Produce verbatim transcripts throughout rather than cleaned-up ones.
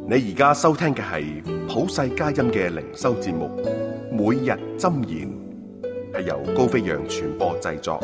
你而家收聽嘅係普世佳音嘅靈修節目，每日箴言，係由高飛揚傳播製作。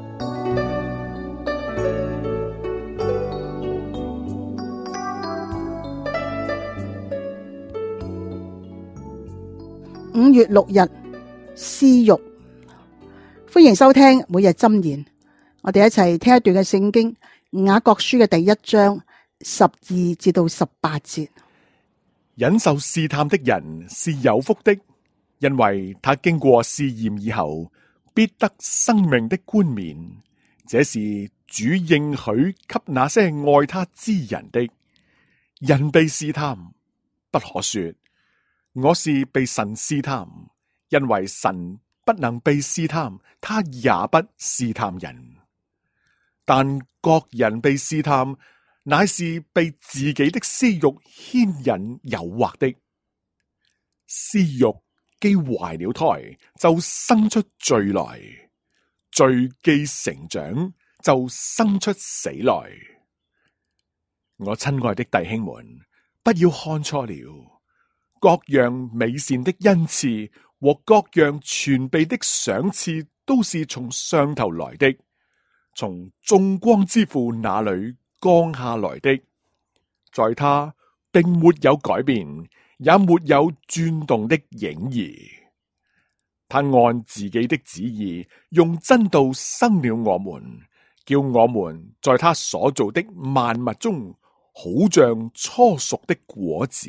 五月六日，私欲。歡迎收聽每日箴言。我哋一齊聽一段嘅聖經，雅各書嘅第一章十二至到十八節。 忍受試探的人是有福的，因為他經過試驗以後，必得生命的冠冕。這是主應許給那些愛他之人的。人被試探，不可說我是被神試探，因為神不能被試探，他也不試探人。但各人被試探，乃是被自己的私欲牽引誘惑的。私欲既懷了胎，就生出罪來；罪既成長，就生出死來。我親愛的弟兄們，不要看錯了，各樣美善的恩賜和各樣全備的賞賜，都是從上頭來的，從眾光之父那裏降下來的。在他並沒有改變，也沒有轉動的影兒。他按自己的旨意，用真道生了我們，叫我們在他所造的萬物中，好像初熟的果子。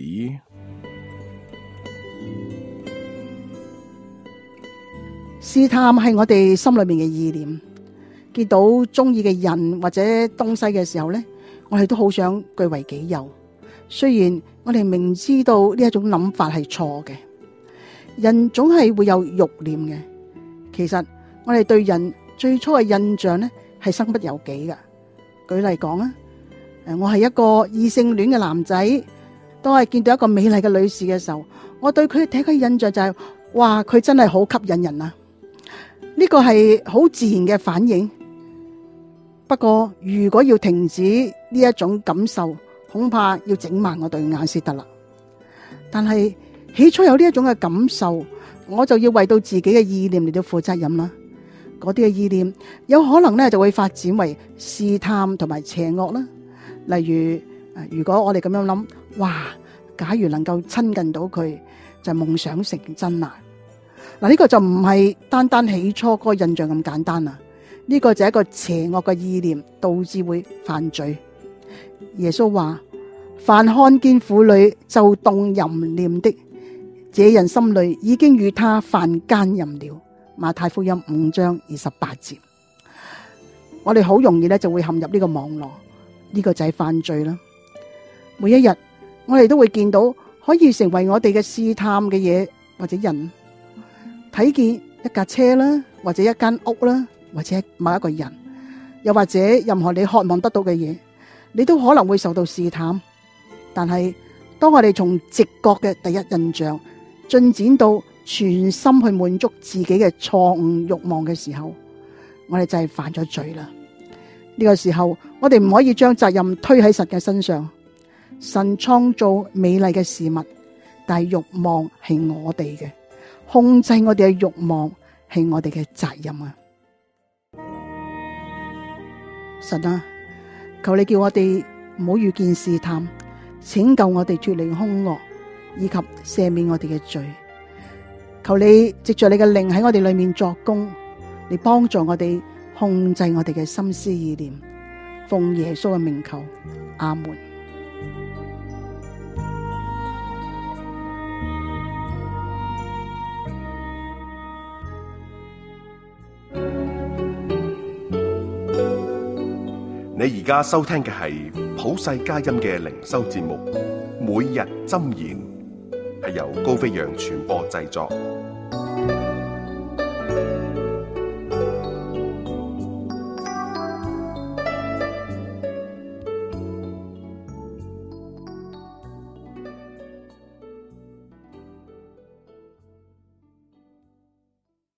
試探係我哋心裏面嘅意念，見到中意嘅人或者東西嘅時候呢，我哋都好想據為己有。雖然我哋明知道呢一種諗法係錯嘅，人總係會有慾念嘅。其實我哋對人最初嘅印象呢係生不由己噶。舉例講啊，誒，我係一個異性戀嘅男仔，當我見到一個美麗嘅女士嘅時候，我對佢第一個印象就係，哇，佢真係好吸引人啊！呢個係好自然嘅反應。不過如果要停止呢一種感受，恐怕要整盲我對眼先得啦。但係起初有呢一種嘅感受，我就要為到自己嘅意念嚟到負責任啦。嗰啲嘅意念有可能咧就會發展為試探同埋邪惡啦。例如，如果我哋咁樣諗，哇，假如能夠親近到佢，就夢想成真啦。嗱，呢個就唔係單單起初嗰個印象咁簡單啦。呢個就係一個邪惡嘅意念，導致會犯罪。耶穌話：凡看見婦女就動淫念的，這人心裏已經與他犯奸淫了。馬太福音五章二十八節。我哋好容易咧就會陷入呢個網絡，呢個就係犯罪啦。每一日我哋都會見到可以成為我哋嘅試探嘅嘢或者人，睇見一架車啦，或者一間屋啦，或者某一個人，又或者任何你渴望得到嘅嘢，你都可能會受到試探。但係當我哋從直覺嘅第一印象進展到全心去滿足自己嘅錯誤慾望嘅時候，我哋就係犯咗罪啦。呢個時候我哋唔可以將責任推喺神嘅身上。神創造美麗嘅事物，但係慾望係我哋嘅，控制我哋嘅慾望係我哋嘅責任啊！神啊，求你叫我哋唔好遇見試探，拯救我哋脫離兇惡，以及赦免我哋嘅罪。求你藉着你嘅靈喺我哋裏面作工，嚟幫助我哋控制我哋嘅心思意念。奉耶穌嘅名求，阿門。 你而家收聽嘅係普世佳音嘅靈修節目，每日箴言，係由高飛揚傳播製作。